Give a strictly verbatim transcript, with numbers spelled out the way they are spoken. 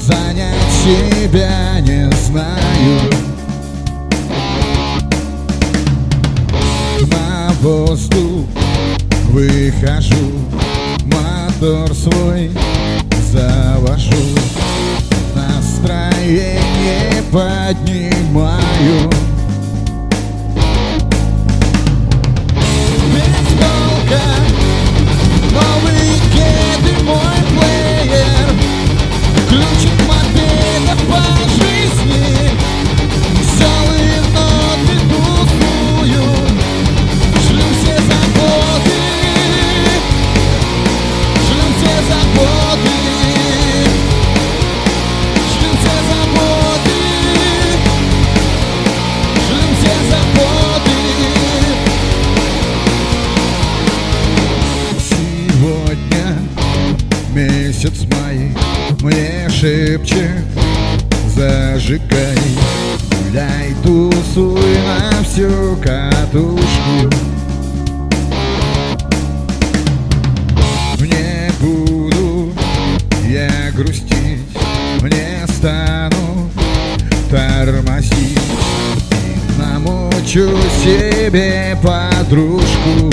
занять себя не знаю. На воздух выхожу, мотор свой завожу, настроение поднимаю. Без толка новые кеды, мой плеер, ключик мопеда по жизни, веселые ноты духую, шлю все заботы, шлю все заботы, шлю все заботы, шлю все заботы. Сегодня месяц май мне шепчет: зажигай, гуляй, тусуй на всю катушку. Не буду я грустить, не стану тормозить, и намучу себе подружку.